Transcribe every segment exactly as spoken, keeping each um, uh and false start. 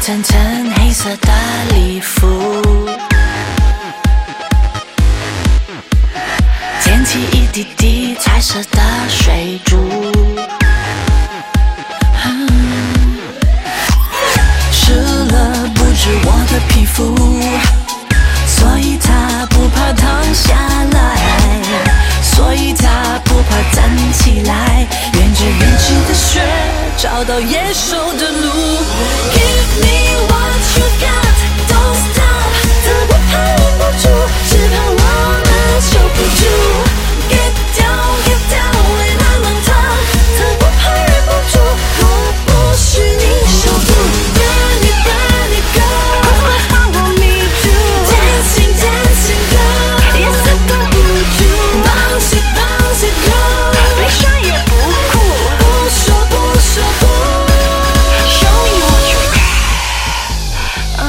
层层黑色的礼服，溅起一滴滴彩色的水珠。嗯、湿了不止我的皮肤，所以他不怕躺下来，所以他不怕站起来，沿着原始的雪找到野兽的路。Give me what you got, don't stop， 他不怕忍不住，只怕我们守不住。Get down, get down when I'm on top， 他不怕忍不住，我不是你守护。Burn it, burn it, girl， I want me to dancing, dancing girl， 颜色都不住 ，bounce it, bounce it girl， 悲伤也不哭，不说不说不 ，Show me what you got。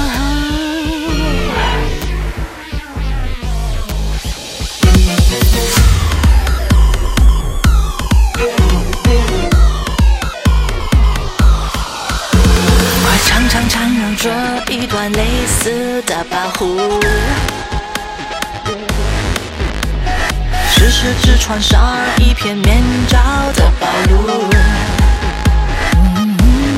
快长长缠绕着一段类似的保护，是时只穿上一片面罩的暴露。嗯、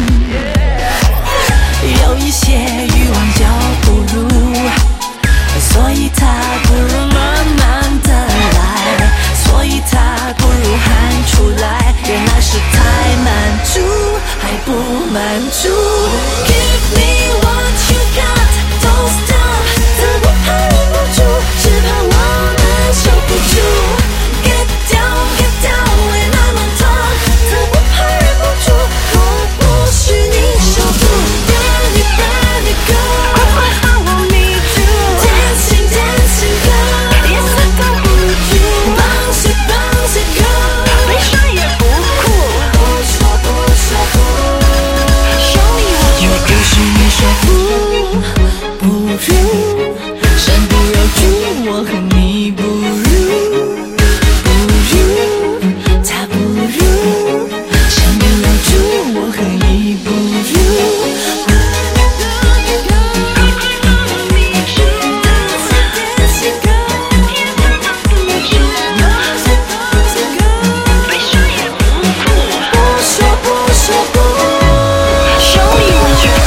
有一些欲望就不如，所以它不如慢慢的来，所以它不如喊出来，原来是太满足还不满足。Give me what you got, don't stop， 他不怕忍不住，只怕我们守不住。Get down, get down when I'm on top， 他不怕忍不住，我不是你守护。Burn it, burn it girl， I want me to dancing, dancing girl， 颜色都不住 ，bounce it, bounce it girl， 悲伤也不哭，不说不说不 ，Show me what you got， 我不是你守护，不如身不由主，我和你不如。他不如，身不由主，我和你不如。悲伤也不哭，不说不说不 ，Show me what you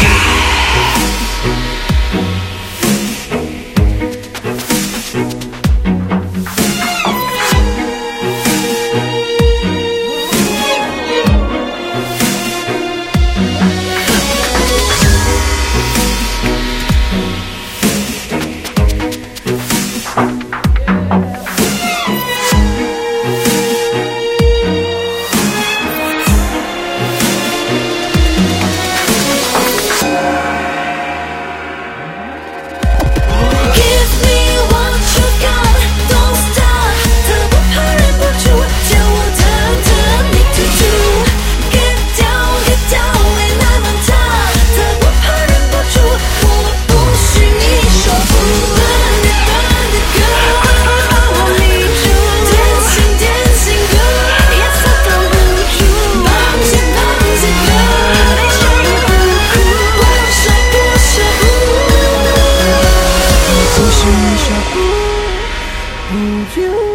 got。Give me what you got, don't stop， 他不怕忍不住，叫我等等你 to do。Get down, get down when I'm on top， 他不怕忍不住，我不是你守护。Burn it, burn it girl， I want me to dancing, dancing girl， 颜色都不住 ，bounce it, bounce it girl， 悲伤也不哭，不说不说不。不是你守护，不如。